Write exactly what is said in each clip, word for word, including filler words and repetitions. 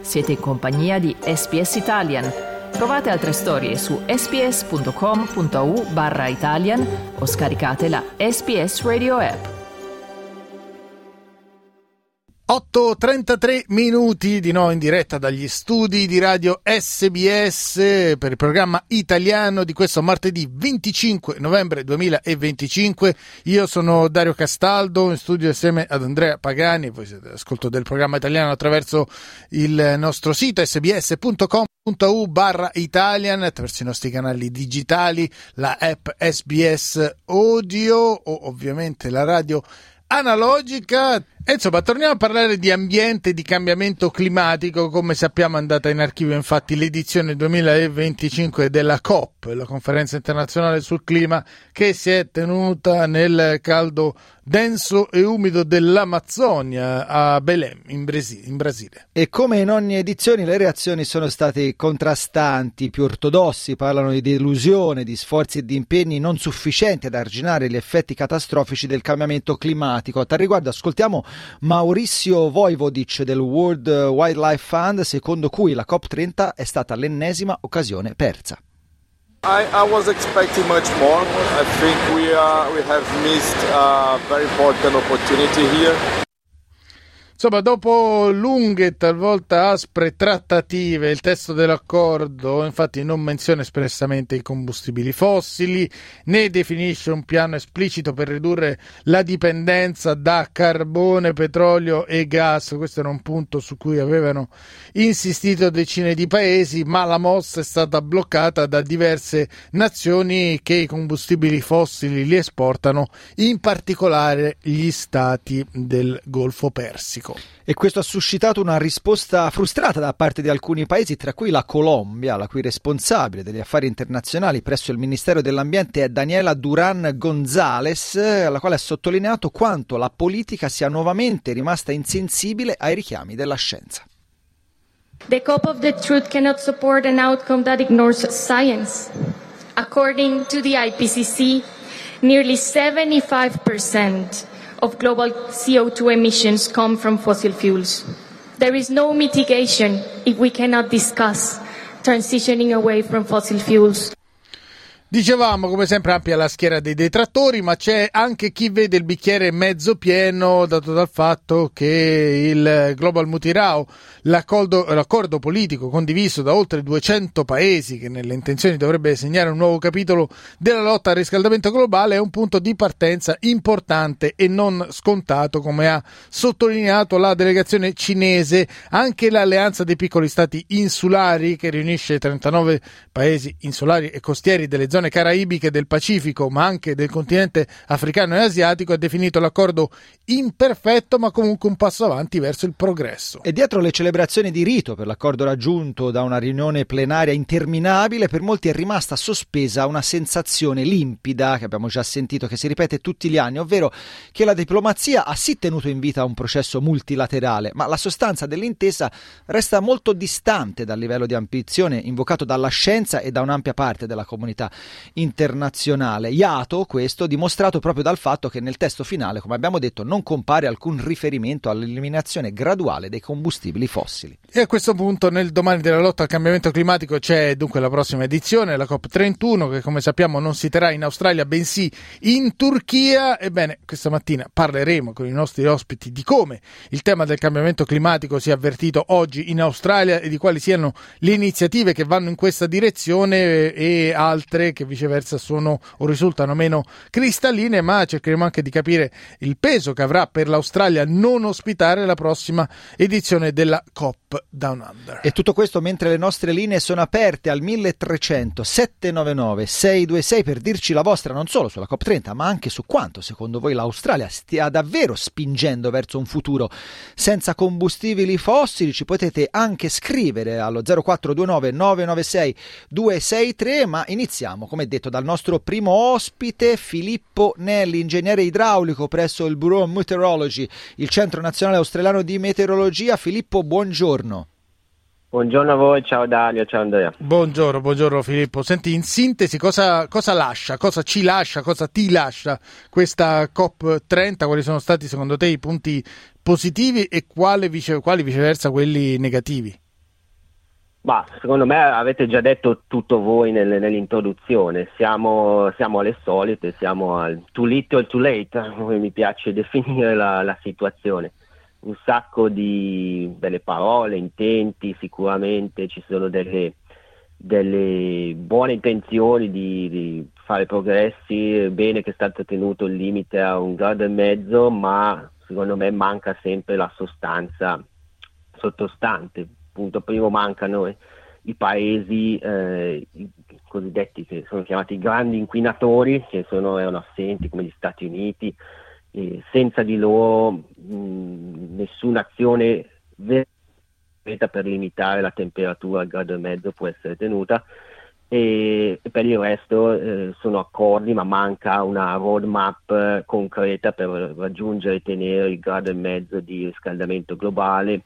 Siete in compagnia di S B S Italian. Trovate altre storie su sbs.com.au barra Italian o scaricate la S B S Radio app. otto e trentatré minuti di nuovo in diretta dagli studi di radio S B S per il programma italiano di questo martedì venticinque novembre duemilaventicinque. Io sono Dario Castaldo, in studio assieme ad Andrea Pagani, e voi siete all'ascolto del programma italiano attraverso il nostro sito sbs.com.au barra Italian, attraverso i nostri canali digitali, la app S B S Audio o ovviamente la radio analogica. E insomma, torniamo a parlare di ambiente e di cambiamento climatico. Come sappiamo, è andata in archivio infatti l'edizione duemilaventicinque della COP, la conferenza internazionale sul clima, che si è tenuta nel caldo denso e umido dell'Amazzonia a Belém, in Brasile, in Brasile. E come in ogni edizione le reazioni sono state contrastanti. I più ortodossi parlano di delusione, di sforzi e di impegni non sufficienti ad arginare gli effetti catastrofici del cambiamento climatico. A tal riguardo ascoltiamo Maurizio Vojvodic del World Wildlife Fund, secondo cui la COP trenta è stata l'ennesima occasione persa. I, I was expecting much more. I think we uh, we have missed a very important opportunity here. Insomma, dopo lunghe e talvolta aspre trattative, il testo dell'accordo infatti non menziona espressamente i combustibili fossili, né definisce un piano esplicito per ridurre la dipendenza da carbone, petrolio e gas. Questo era un punto su cui avevano insistito decine di paesi, ma la mossa è stata bloccata da diverse nazioni che i combustibili fossili li esportano, in particolare gli stati del Golfo Persico. E questo ha suscitato una risposta frustrata da parte di alcuni paesi, tra cui la Colombia, la cui responsabile degli affari internazionali presso il Ministero dell'Ambiente è Daniela Duran González, la quale ha sottolineato quanto la politica sia nuovamente rimasta insensibile ai richiami della scienza. The COP of the truth cannot support an outcome that ignores science. According to the I P C C, nearly seventy-five percent of global C O two emissions come from fossil fuels. There is no mitigation if we cannot discuss transitioning away from fossil fuels. Dicevamo, come sempre, ampia la schiera dei detrattori, ma c'è anche chi vede il bicchiere mezzo pieno, dato dal fatto che il Global Mutirao, l'accordo, l'accordo politico condiviso da oltre duecento paesi, che nelle intenzioni dovrebbe segnare un nuovo capitolo della lotta al riscaldamento globale, è un punto di partenza importante e non scontato, come ha sottolineato la delegazione cinese. Anche l'Alleanza dei piccoli stati insulari, che riunisce trentanove paesi insulari e costieri delle zone caraibiche, del Pacifico, ma anche del continente africano e asiatico, ha definito l'accordo imperfetto, ma comunque un passo avanti verso il progresso. E dietro le celebrazioni di rito per l'accordo raggiunto da una riunione plenaria interminabile, per molti è rimasta sospesa una sensazione limpida che abbiamo già sentito, che si ripete tutti gli anni, ovvero che la diplomazia ha sì tenuto in vita un processo multilaterale, ma la sostanza dell'intesa resta molto distante dal livello di ambizione invocato dalla scienza e da un'ampia parte della comunità internazionale. Iato questo dimostrato proprio dal fatto che nel testo finale, come abbiamo detto, non compare alcun riferimento all'eliminazione graduale dei combustibili fossili. E a questo punto, nel domani della lotta al cambiamento climatico, c'è dunque la prossima edizione, la COP trentuno, che come sappiamo non si terrà in Australia bensì in Turchia. Ebbene, questa mattina parleremo con i nostri ospiti di come il tema del cambiamento climatico sia avvertito oggi in Australia e di quali siano le iniziative che vanno in questa direzione e altre che viceversa sono o risultano meno cristalline, ma cercheremo anche di capire il peso che avrà per l'Australia non ospitare la prossima edizione della COP Down Under. E tutto questo mentre le nostre linee sono aperte al milletrecento settecentonovantanove seicentoventisei per dirci la vostra non solo sulla COP trenta, ma anche su quanto secondo voi l'Australia stia davvero spingendo verso un futuro senza combustibili fossili. Ci potete anche scrivere allo zero quattro due nove nove nove sei due sei tre, ma iniziamo come detto dal nostro primo ospite, Filippo Nelli, ingegnere idraulico presso il Bureau of Meteorology, il Centro Nazionale Australiano di Meteorologia. Filippo, buongiorno. Buongiorno a voi, ciao Dario, ciao Andrea. Buongiorno, buongiorno Filippo. Senti, in sintesi cosa, cosa lascia, cosa ci lascia, cosa ti lascia questa COP trenta? Quali sono stati secondo te i punti positivi e quali, vice, quali viceversa quelli negativi? Ma secondo me avete già detto tutto voi nel, nell'introduzione, siamo, siamo alle solite, siamo al too little too late, come mi piace definire la, la situazione. Un sacco di belle parole, intenti, sicuramente ci sono delle, delle buone intenzioni di, di fare progressi, è bene che è stato tenuto il limite a un grado e mezzo, ma secondo me manca sempre la sostanza sottostante. Punto primo, mancano i paesi eh, i cosiddetti, che sono chiamati grandi inquinatori, che sono, erano assenti, come gli Stati Uniti, e senza di loro mh, nessuna azione vera per limitare la temperatura al grado e mezzo può essere tenuta, e, e per il resto eh, sono accordi, ma manca una roadmap concreta per raggiungere e tenere il grado e mezzo di riscaldamento globale.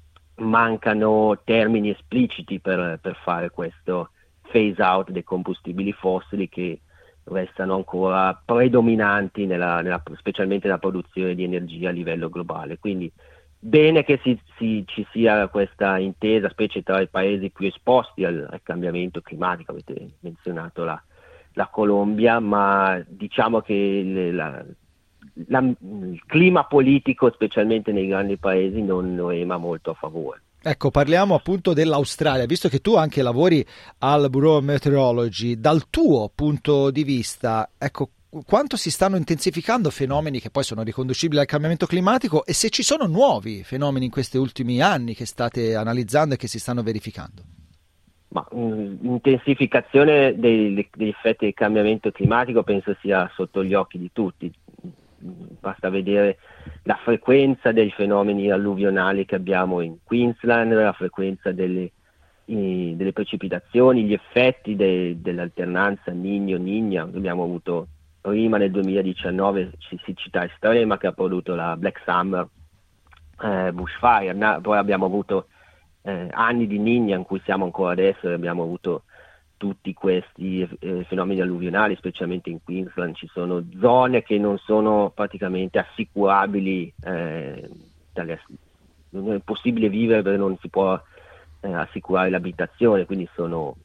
Mancano termini espliciti per, per fare questo phase out dei combustibili fossili, che restano ancora predominanti nella, nella, specialmente nella produzione di energia a livello globale. Quindi bene che si, si, ci sia questa intesa, specie tra i paesi più esposti al, al cambiamento climatico. Avete menzionato la, la Colombia, ma diciamo che le, la, La, il clima politico, specialmente nei grandi paesi, non rema molto a favore. Ecco, parliamo appunto dell'Australia, visto che tu anche lavori al Bureau of Meteorology. Dal tuo punto di vista, ecco, quanto si stanno intensificando fenomeni che poi sono riconducibili al cambiamento climatico, e se ci sono nuovi fenomeni in questi ultimi anni che state analizzando e che si stanno verificando? Ma l'intensificazione degli, degli effetti del cambiamento climatico penso sia sotto gli occhi di tutti. Basta vedere la frequenza dei fenomeni alluvionali che abbiamo in Queensland, la frequenza delle, i, delle precipitazioni, gli effetti de, dell'alternanza Niño-Niña. Abbiamo avuto prima nel duemiladiciannove siccità estrema che ha prodotto la Black Summer eh, bushfire, Na, poi abbiamo avuto eh, anni di Niña in cui siamo ancora adesso, e abbiamo avuto tutti questi eh, fenomeni alluvionali, specialmente in Queensland. Ci sono zone che non sono praticamente assicurabili, eh, dalle, non è possibile vivere perché non si può eh, assicurare l'abitazione, quindi sono,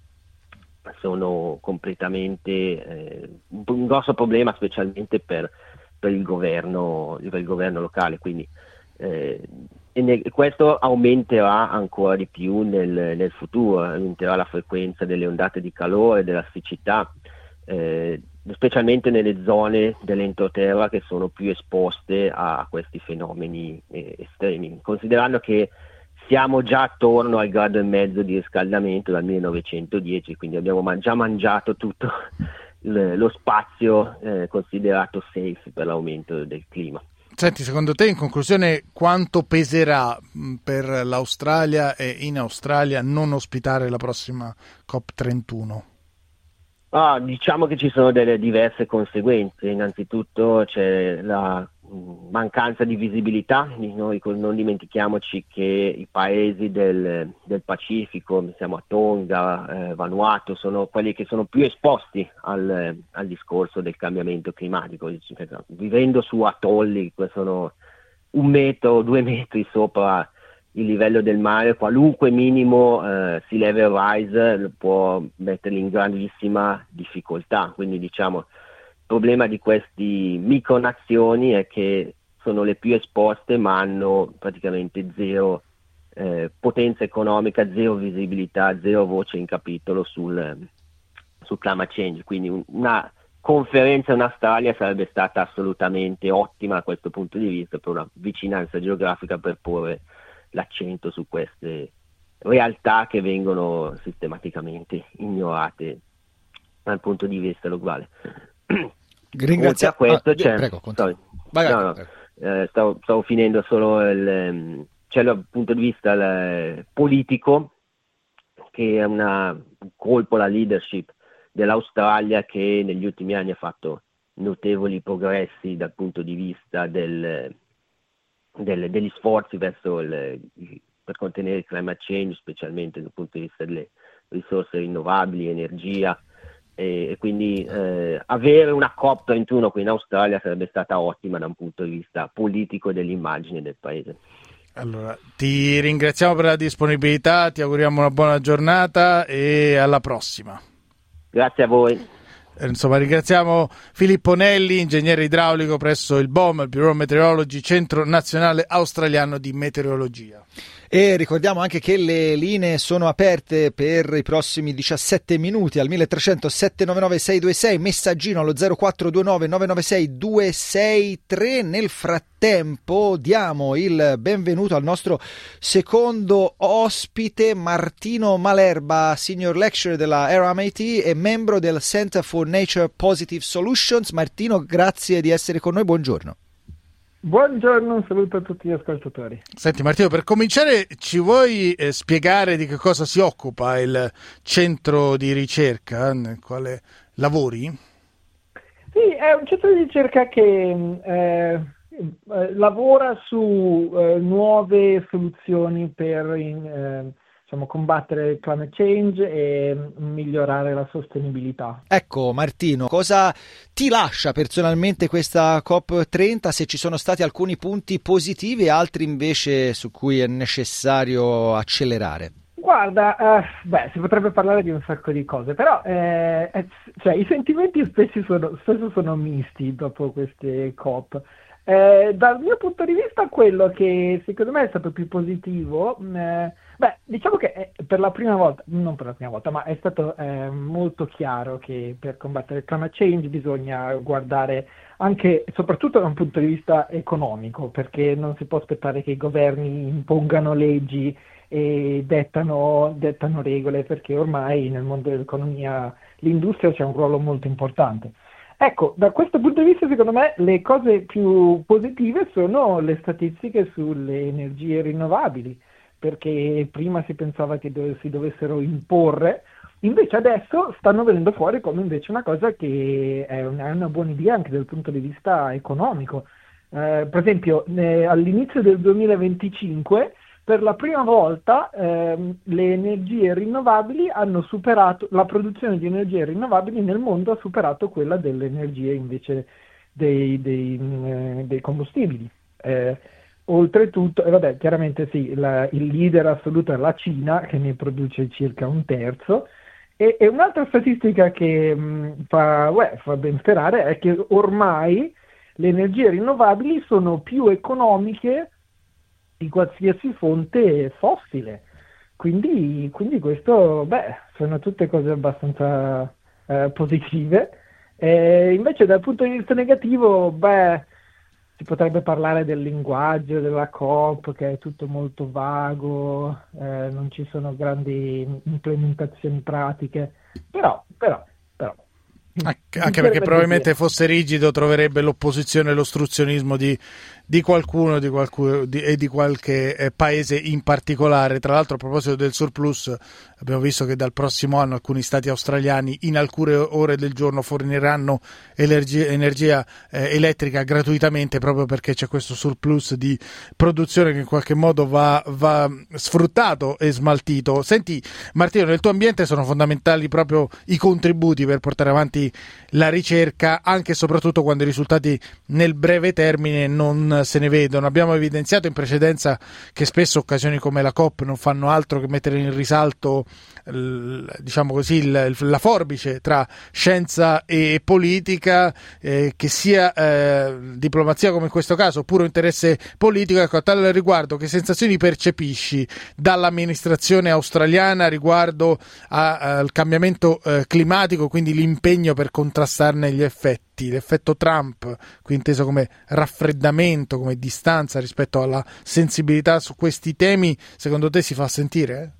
sono completamente eh, un, un grosso problema, specialmente per, per, il governo, per il governo locale. Quindi eh, E ne, questo aumenterà ancora di più nel, nel futuro, aumenterà la frequenza delle ondate di calore, della siccità, eh, specialmente nelle zone dell'entroterra che sono più esposte a questi fenomeni eh, estremi, considerando che siamo già attorno al grado e mezzo di riscaldamento dal millenovecentodieci, quindi abbiamo man- già mangiato tutto l- lo spazio eh, considerato safe per l'aumento del clima. Senti, secondo te, in conclusione, quanto peserà per l'Australia e in Australia non ospitare la prossima COP trentuno? Ah, diciamo che ci sono delle diverse conseguenze. Innanzitutto c'è la mancanza di visibilità. Noi non dimentichiamoci che i paesi del, del Pacifico, pensiamo a Tonga, eh, Vanuatu, sono quelli che sono più esposti al, al discorso del cambiamento climatico, vivendo su atolli che sono un metro, due metri sopra il livello del mare. Qualunque minimo eh, sea level rise può metterli in grandissima difficoltà. Quindi diciamo il problema di questi micronazioni è che sono le più esposte, ma hanno praticamente zero eh, potenza economica, zero visibilità, zero voce in capitolo sul, sul climate change. Quindi un, una conferenza in Australia sarebbe stata assolutamente ottima da questo punto di vista, per una vicinanza geografica, per porre l'accento su queste realtà che vengono sistematicamente ignorate dal punto di vista globale. Ringrazio. A questo ah, c'è, prego, sorry, vai, no, no, eh, stavo, stavo finendo solo il, c'è dal punto di vista il, politico, che è una, un colpo alla leadership dell'Australia, che negli ultimi anni ha fatto notevoli progressi dal punto di vista del, del, degli sforzi verso il, per contenere il climate change, specialmente dal punto di vista delle risorse rinnovabili, energia. E quindi eh, avere una COP trentuno qui in Australia sarebbe stata ottima da un punto di vista politico e dell'immagine del paese. Allora, ti ringraziamo per la disponibilità, ti auguriamo una buona giornata e alla prossima. Grazie a voi. Insomma, ringraziamo Filippo Nelli, ingegnere idraulico presso il B O M, il Bureau Meteorology, Centro Nazionale Australiano di Meteorologia. E ricordiamo anche che le linee sono aperte per i prossimi diciassette minuti al milletrecento sette nove nove sei due sei, messaggino allo zero quattro due nove nove nove sei due sei tre. Nel frattempo diamo il benvenuto al nostro secondo ospite, Martino Malerba, Senior Lecturer della Air M I T e membro del Center for Nature Positive Solutions. Martino, grazie di essere con noi, buongiorno. Buongiorno, un saluto a tutti gli ascoltatori. Senti Martino, per cominciare ci vuoi eh, spiegare di che cosa si occupa il centro di ricerca nel quale lavori? Sì, è un centro di ricerca che eh, eh, lavora su eh, nuove soluzioni per in, eh, diciamo, combattere il climate change e migliorare la sostenibilità. Ecco Martino, cosa ti lascia personalmente questa COP trenta, se ci sono stati alcuni punti positivi e altri invece su cui è necessario accelerare? Guarda, uh, beh, si potrebbe parlare di un sacco di cose, però eh, è, cioè, i sentimenti spesso sono, spesso sono misti dopo queste COP. Eh, dal mio punto di vista quello che secondo me è stato più positivo, eh, beh, diciamo che è per la prima volta, non per la prima volta, ma è stato eh, molto chiaro che per combattere il climate change bisogna guardare anche e soprattutto da un punto di vista economico, perché non si può aspettare che i governi impongano leggi e dettano, dettano regole, perché ormai nel mondo dell'economia l'industria c'è un ruolo molto importante. Ecco, da questo punto di vista secondo me le cose più positive sono le statistiche sulle energie rinnovabili, perché prima si pensava che dove si dovessero imporre, invece adesso stanno venendo fuori come invece una cosa che è una, è una buona idea anche dal punto di vista economico. Eh, per esempio eh, all'inizio del duemilaventicinque per la prima volta ehm, le energie rinnovabili hanno superato, la produzione di energie rinnovabili nel mondo ha superato quella delle energie invece dei, dei, eh, dei combustibili. Eh, oltretutto, e vabbè, chiaramente sì, la, il leader assoluto è la Cina, che ne produce circa un terzo, e, e un'altra statistica che mh, fa, uè, fa ben sperare è che ormai le energie rinnovabili sono più economiche di qualsiasi fonte fossile, quindi, quindi questo, beh, sono tutte cose abbastanza eh, positive. E invece dal punto di vista negativo, beh, si potrebbe parlare del linguaggio della COP, che è tutto molto vago, eh, non ci sono grandi implementazioni pratiche, però, però, però. Anche perché probabilmente fosse rigido troverebbe l'opposizione e l'ostruzionismo di, di qualcuno di qualcuno, di, e di qualche eh, paese in particolare. Tra l'altro, a proposito del surplus, abbiamo visto che dal prossimo anno alcuni stati australiani in alcune ore del giorno forniranno energia, energia eh, elettrica gratuitamente, proprio perché c'è questo surplus di produzione che in qualche modo va, va sfruttato e smaltito. Senti Martino, nel tuo ambiente sono fondamentali proprio i contributi per portare avanti la ricerca, anche e soprattutto quando i risultati nel breve termine non se ne vedono. Abbiamo evidenziato in precedenza che spesso occasioni come la COP non fanno altro che mettere in risalto diciamo così il, la forbice tra scienza e politica, eh, che sia eh, diplomazia come in questo caso oppure interesse politico. Ecco, a tale riguardo che sensazioni percepisci dall'amministrazione australiana riguardo a, a, al cambiamento eh, climatico, quindi l'impegno per contrastarne gli effetti, l'effetto Trump, qui inteso come raffreddamento, come distanza rispetto alla sensibilità su questi temi, secondo te si fa sentire?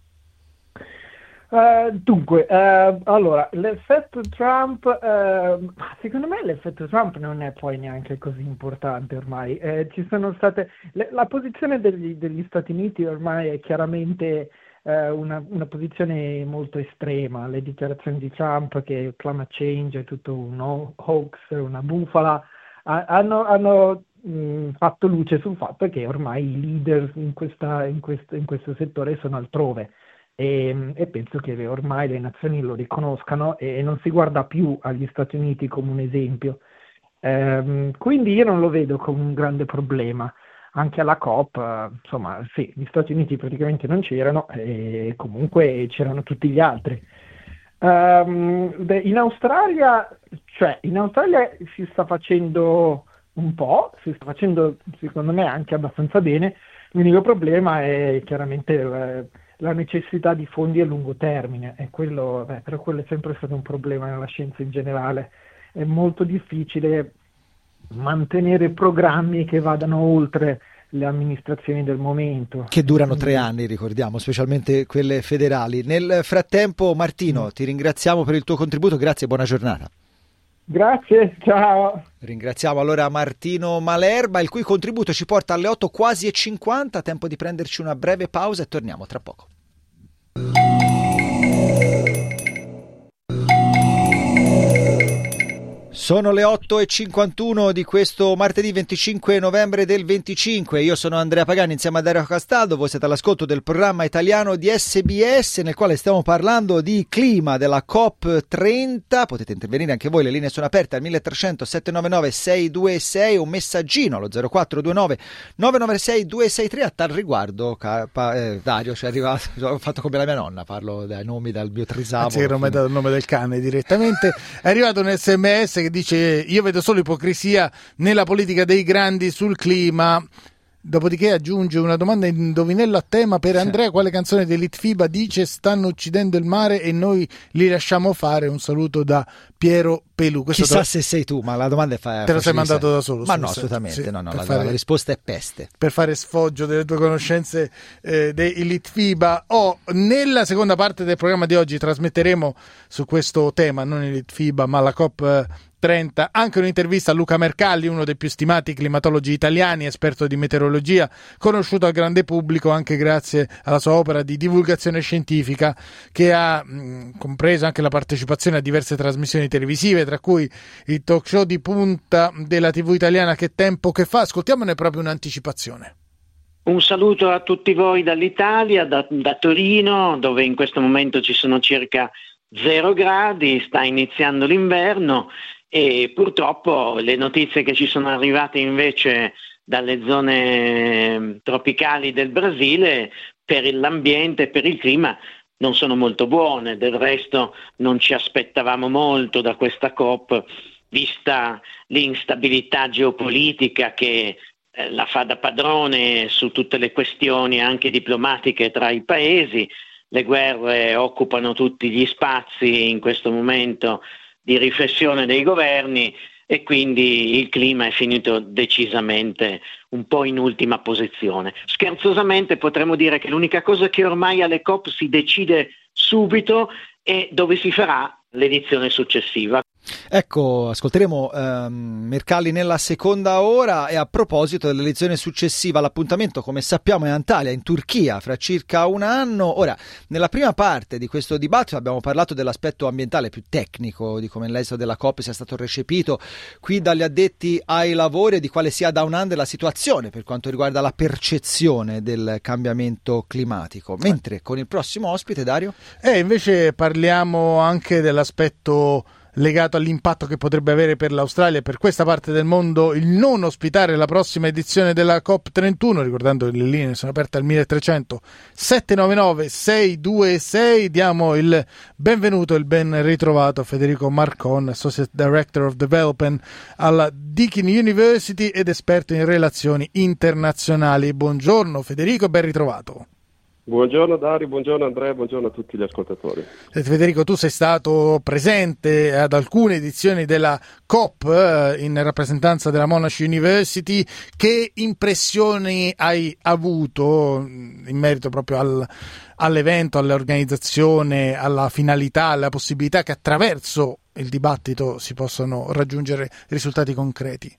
Uh, dunque, uh, allora, l'effetto Trump, uh, secondo me l'effetto Trump non è poi neanche così importante ormai. Eh, ci sono state, le, la posizione degli, degli Stati Uniti ormai è chiaramente uh, una, una posizione molto estrema. Le dichiarazioni di Trump che il climate change è tutto un hoax, una bufala, ha, hanno, hanno mh, fatto luce sul fatto che ormai i leader in, questa, in, questo, in questo settore sono altrove. E, e penso che ormai le nazioni lo riconoscano e non si guarda più agli Stati Uniti come un esempio. Ehm, quindi io non lo vedo come un grande problema. anche alla COP, eh, insomma, sì, gli Stati Uniti praticamente non c'erano e comunque c'erano tutti gli altri. Um, in Australia, cioè, in Australia si sta facendo un po', si sta facendo secondo me anche abbastanza bene. L'unico problema è chiaramente eh, la necessità di fondi a lungo termine, e quello, beh, però quello è sempre stato un problema nella scienza in generale. È molto difficile mantenere programmi che vadano oltre le amministrazioni del momento. Che durano tre anni, ricordiamo, specialmente quelle federali. Nel frattempo, Martino, mm. ti ringraziamo per il tuo contributo, grazie e buona giornata. Grazie, ciao. Ringraziamo allora Martino Malerba, il cui contributo ci porta alle otto quasi e cinquanta, tempo di prenderci una breve pausa e torniamo tra poco. Sono le otto e cinquantuno di questo martedì venticinque novembre del venticinque. Io sono Andrea Pagani insieme a Dario Castaldo. Voi siete all'ascolto del programma italiano di S B S nel quale stiamo parlando di clima, della COP trenta. Potete intervenire anche voi, le linee sono aperte al mille trecento sette nove nove sei due sei, un messaggino allo zero quattro due nove nove nove sei due sei tre. A tal riguardo, capa, eh, Dario, ci è arrivato, ho fatto come la mia nonna, parlo dai nomi dal mio trisavo. Anzi, non mi ha dato il nome del cane direttamente. È arrivato un sms che dice: io vedo solo ipocrisia nella politica dei grandi sul clima. Dopodiché aggiunge una domanda indovinello a tema per Andrea: quale canzone di Litfiba dice stanno uccidendo il mare e noi li lasciamo fare? Un saluto da Piero Pelù. Questo Chissà te... se sei tu, ma la domanda è fa... te lo sei mandato da solo? Ma no, assolutamente sì, no, no, la, fare... la risposta è peste. Per fare sfoggio delle tue conoscenze eh, dei Litfiba. Oh, nella seconda parte del programma di oggi trasmetteremo su questo tema, non il Litfiba ma la COP trenta, anche un'intervista a Luca Mercalli, uno dei più stimati climatologi italiani, esperto di meteorologia, conosciuto al grande pubblico anche grazie alla sua opera di divulgazione scientifica, che ha mh, compreso anche la partecipazione a diverse trasmissioni televisive, tra cui il talk show di punta della tivù italiana Che tempo che fa. Ascoltiamone proprio un'anticipazione. Un saluto a tutti voi dall'Italia, da, da Torino, dove in questo momento ci sono circa zero gradi, sta iniziando l'inverno. E purtroppo le notizie che ci sono arrivate invece dalle zone tropicali del Brasile per l'ambiente e per il clima non sono molto buone. Del resto non ci aspettavamo molto da questa COP, vista l'instabilità geopolitica che eh, la fa da padrone su tutte le questioni anche diplomatiche tra i paesi. Le guerre occupano tutti gli spazi in questo momento di riflessione dei governi e quindi il clima è finito decisamente un po' in ultima posizione. Scherzosamente potremmo dire che l'unica cosa che ormai alle COP si decide subito è dove si farà l'edizione successiva. Ecco, ascolteremo ehm, Mercalli nella seconda ora. E a proposito dell'elezione successiva, l'appuntamento, come sappiamo, è Antalya, in Turchia, fra circa un anno. Ora, nella prima parte di questo dibattito abbiamo parlato dell'aspetto ambientale più tecnico, di come l'esito della COP sia stato recepito qui dagli addetti ai lavori e di quale sia da un anno la situazione per quanto riguarda la percezione del cambiamento climatico. Mentre con il prossimo ospite, Dario? E invece parliamo anche dell'aspetto legato all'impatto che potrebbe avere per l'Australia e per questa parte del mondo il non ospitare la prossima edizione della COP trentuno, ricordando che le linee sono aperte al mille trecento sette nove nove sei due sei. Diamo il benvenuto e il ben ritrovato a Federico Marcon, Associate Director of Development alla Deakin University ed esperto in relazioni internazionali. Buongiorno Federico, ben ritrovato. Buongiorno Dario, buongiorno Andrea, buongiorno a tutti gli ascoltatori. Federico, tu sei stato presente ad alcune edizioni della COP eh, in rappresentanza della Monash University. Che impressioni hai avuto in merito proprio al, all'evento, all'organizzazione, alla finalità, alla possibilità che attraverso il dibattito si possano raggiungere risultati concreti?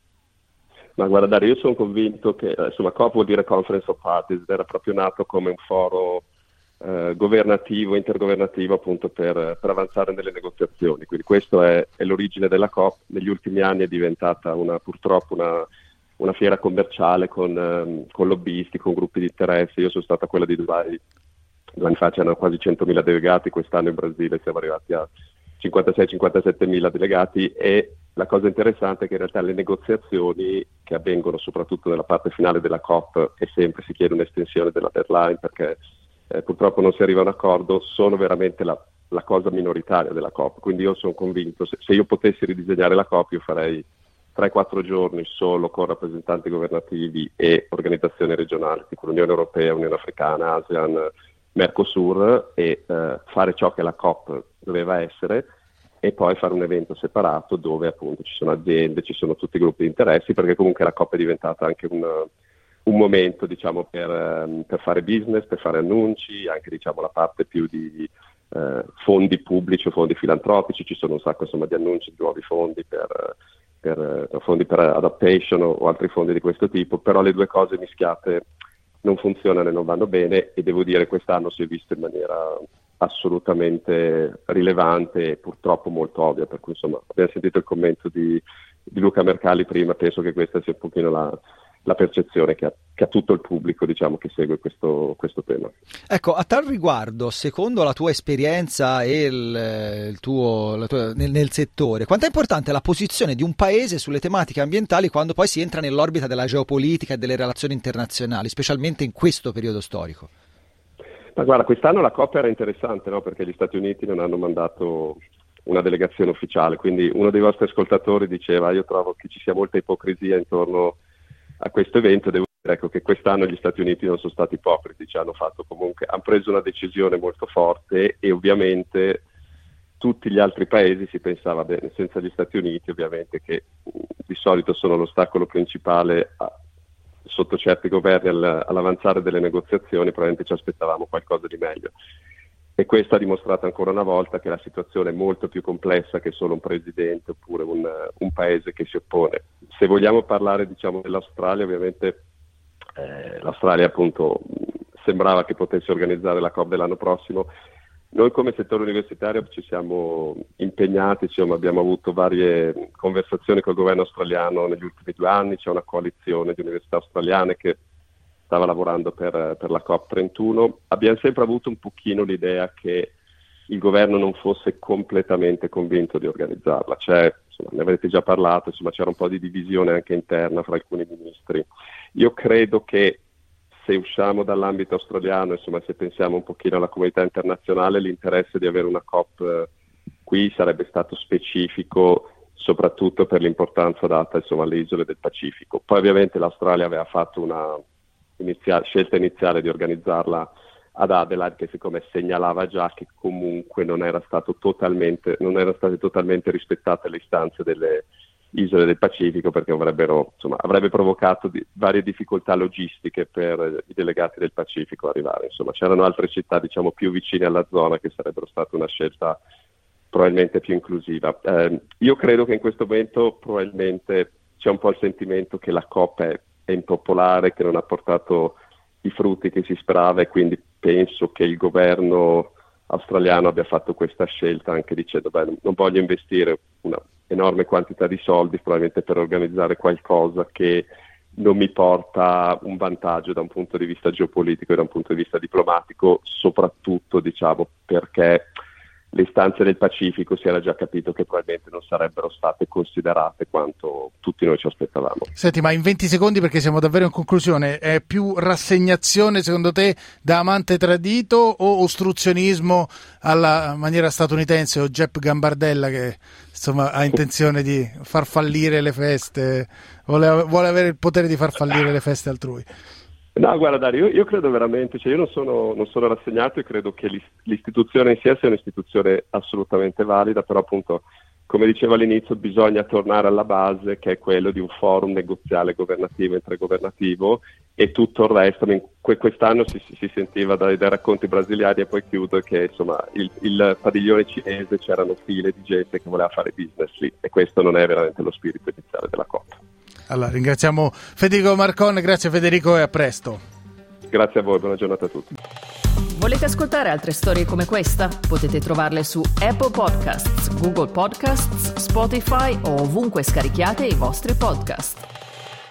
Ma guarda Dario, io sono convinto che insomma COP vuol dire Conference of Parties, era proprio nato come un foro eh, governativo, intergovernativo appunto per, per avanzare nelle negoziazioni, quindi questo è, è l'origine della COP. Negli ultimi anni è diventata una, purtroppo una, una fiera commerciale con, um, con lobbisti, con gruppi di interesse. Io sono stata a quella di Dubai due anni fa, c'erano quasi centomila delegati, quest'anno in Brasile siamo arrivati a cinquantasei cinquantasette mila delegati e la cosa interessante è che in realtà le negoziazioni che avvengono soprattutto nella parte finale della COP, e sempre si chiede un'estensione della deadline perché eh, purtroppo non si arriva a un accordo, sono veramente la, la cosa minoritaria della COP. Quindi io sono convinto, se, se io potessi ridisegnare la COP io farei tre quattro giorni solo con rappresentanti governativi e organizzazioni regionali, tipo l'Unione Europea, Unione Africana, ASEAN, Mercosur, e eh, fare ciò che la COP doveva essere, e poi fare un evento separato dove appunto ci sono aziende, ci sono tutti i gruppi di interessi, perché comunque la COP è diventata anche un, un momento, diciamo, per, per fare business, per fare annunci, anche, diciamo, la parte più di eh, fondi pubblici o fondi filantropici. Ci sono un sacco, insomma, di annunci di nuovi fondi per, per fondi per adaptation o, o altri fondi di questo tipo, però le due cose mischiate non funzionano e non vanno bene, e devo dire quest'anno si è visto in maniera assolutamente rilevante e purtroppo molto ovvia, per cui insomma abbiamo sentito il commento di, di Luca Mercalli prima, penso che questa sia un pochino la, la percezione che ha, che ha tutto il pubblico, diciamo, che segue questo, questo tema. Ecco, a tal riguardo, secondo la tua esperienza e il, il tuo, la tua, nel, nel settore, quanto è importante la posizione di un paese sulle tematiche ambientali quando poi si entra nell'orbita della geopolitica e delle relazioni internazionali, specialmente in questo periodo storico? Ma guarda, quest'anno la COP era interessante, no? Perché gli Stati Uniti non hanno mandato una delegazione ufficiale, quindi uno dei vostri ascoltatori diceva: io trovo che ci sia molta ipocrisia intorno a questo evento. Devo dire, ecco, che quest'anno gli Stati Uniti non sono stati ipocriti, ci hanno fatto comunque, hanno preso una decisione molto forte, e ovviamente tutti gli altri paesi si pensava bene, senza gli Stati Uniti ovviamente, che di solito sono l'ostacolo principale a, sotto certi governi al, all'avanzare delle negoziazioni, probabilmente ci aspettavamo qualcosa di meglio. E questo ha dimostrato ancora una volta che la situazione è molto più complessa che solo un presidente oppure un, un paese che si oppone. Se vogliamo parlare, diciamo, dell'Australia, ovviamente eh, l'Australia appunto sembrava che potesse organizzare la COP dell'anno prossimo. Noi come settore universitario ci siamo impegnati, insomma, abbiamo avuto varie conversazioni col governo australiano negli ultimi due anni, c'è una coalizione di università australiane che stava lavorando per, per la COP trentuno. Abbiamo sempre avuto un pochino l'idea che il governo non fosse completamente convinto di organizzarla, cioè, insomma, ne avete già parlato, insomma, c'era un po' di divisione anche interna fra alcuni ministri. Io credo che se usciamo dall'ambito australiano, insomma, se pensiamo un pochino alla comunità internazionale, l'interesse di avere una COP eh, qui sarebbe stato specifico, soprattutto per l'importanza data, insomma, alle isole del Pacifico. Poi ovviamente l'Australia aveva fatto una inizia- scelta iniziale di organizzarla ad Adelaide, che siccome segnalava già che comunque non era stato totalmente, non erano state totalmente rispettate le istanze delle isole del Pacifico, perché avrebbero, insomma, avrebbe provocato di, varie difficoltà logistiche per i delegati del Pacifico arrivare. Insomma, c'erano altre città, diciamo, più vicine alla zona che sarebbero state una scelta probabilmente più inclusiva. Eh, io credo che in questo momento probabilmente c'è un po' il sentimento che la COP è, è impopolare, che non ha portato i frutti che si sperava, e quindi penso che il governo australiano abbia fatto questa scelta anche dicendo: beh, non voglio investire una enorme quantità di soldi probabilmente per organizzare qualcosa che non mi porta un vantaggio da un punto di vista geopolitico e da un punto di vista diplomatico, soprattutto, diciamo, perché le istanze del Pacifico si era già capito che probabilmente non sarebbero state considerate quanto tutti noi ci aspettavamo. Senti, ma in venti secondi, perché siamo davvero in conclusione, è più rassegnazione secondo te da amante tradito o ostruzionismo alla maniera statunitense, o Jep Gambardella che insomma ha intenzione di far fallire le feste, vuole, vuole avere il potere di far fallire le feste altrui? No, guarda Dario, io, io credo veramente, cioè io non sono, non sono rassegnato, e credo che l'istituzione in sé sia un'istituzione assolutamente valida, però appunto, come dicevo all'inizio, bisogna tornare alla base, che è quello di un forum negoziale governativo e intergovernativo, e tutto il resto. Quest'anno si, si sentiva dai, dai racconti brasiliani, e poi chiudo, che insomma il, il padiglione cinese c'erano file di gente che voleva fare business lì, e questo non è veramente lo spirito iniziale della COP. Allora, ringraziamo Federico Marcon, grazie Federico e a presto. Grazie a voi, buona giornata a tutti. Volete ascoltare altre storie come questa? Potete trovarle su Apple Podcasts, Google Podcasts, Spotify o ovunque scarichiate i vostri podcast.